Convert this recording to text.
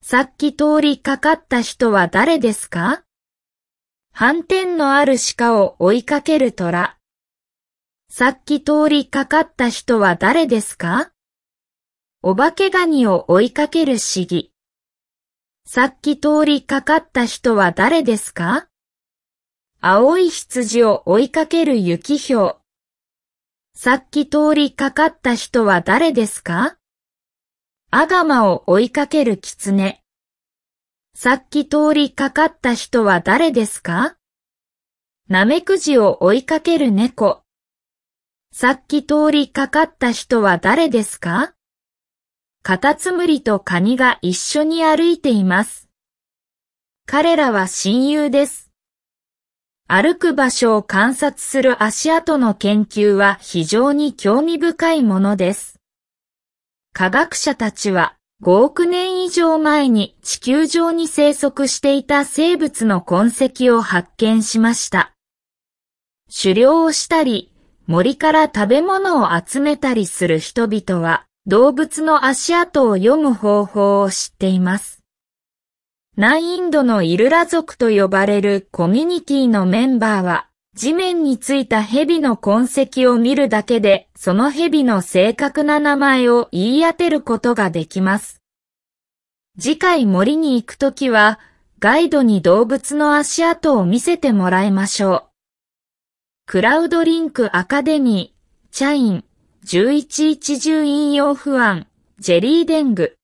さっき通りかかった人は誰ですか？斑点のある鹿を追いかける虎。さっき通りかかった人は誰ですか？お化けガニを追いかけるシギ。さっき通りかかった人は誰ですか？青い羊を追いかける雪ひょう。さっき通りかかった人は誰ですか？アガマを追いかけるキツネ。さっき通りかかった人は誰ですか？ナメクジを追いかける猫。さっき通りかかった人は誰ですか？カタツムリとカニが一緒に歩いています。彼らは親友です。歩く場所を観察する足跡の研究は非常に興味深いものです。科学者たちは5億年以上前に地球上に生息していた生物の痕跡を発見しました。狩猟をしたり、森から食べ物を集めたりする人々は動物の足跡を読む方法を知っています。南インドのイルラ族と呼ばれるコミュニティのメンバーは地面についた蛇の痕跡を見るだけでその蛇の正確な名前を言い当てることができます。次回森に行くときはガイドに動物の足跡を見せてもらいましょう。クラウドリンクアカデミー、チャイン、1110引用不安、ジェリーデング。